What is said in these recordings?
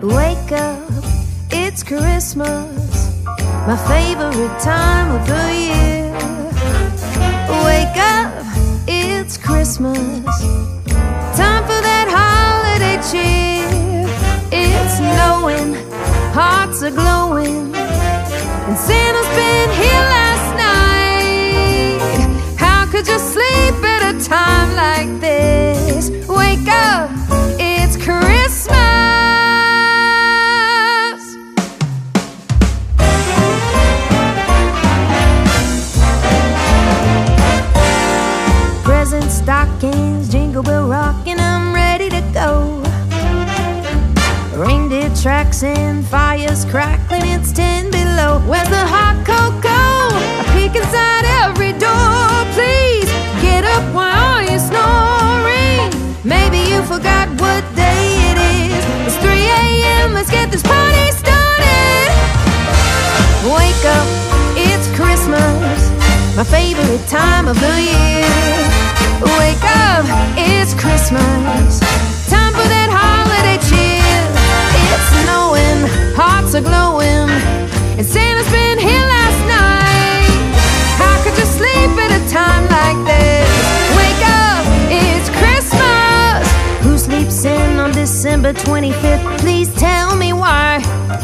Wake up, it's Christmas, my favorite time of the year. Wake up, it's Christmas, time for that holiday cheer. It's snowing, hearts are glowing, and Santa's been here last night. How could you sleep at a time like this? Wake up, it's Christmas. Presents, stockings, jingle bell rocking, I'm ready to go. Reindeer tracks and fires crackling, it's 10 below. Where's the hot cocoa? I peek inside every door. Please get up, why are you snoring? Maybe you forgot what day it is. It's 3 a.m., let's get this party started. Wake up, it's Christmas, my favorite time of the year. Wake up, it's Christmas, time for that holiday cheer. It's snowing, hearts are glowing, and Santa's been here last night. How could you sleep at a time like this? Wake up, it's Christmas. Who sleeps in on December 25th? Please tell me why.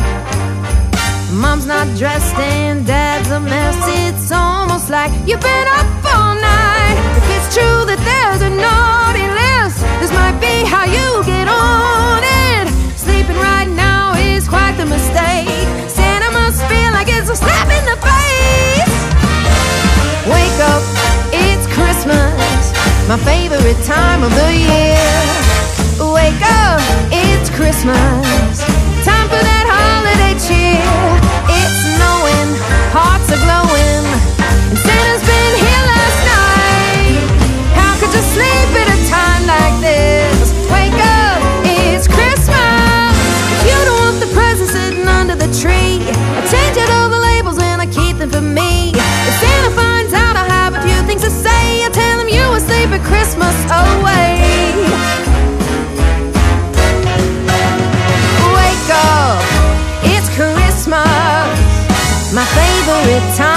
Mom's not dressed and Dad's a mess. It's almost like you've been up all night. If it's true that there's a naughty list, this might be how you get on it. Sleeping right now is quite the mistake. Santa must feel like it's a slap in the face. Wake up, it's Christmas, my favorite time of the year. Wake up, it's Christmas, time for that holiday cheer. It's snowing, hearts are glowing, and Santa's been here last night. How could you sleep at a time like this? Wake up, it's Christmas. If you don't want the presents sitting under the tree, I change out all the labels and I keep them for me. If Santa finds out I have a few things to say, I tell him you were asleep at Christmas away. Wake up, it's Christmas, my favorite time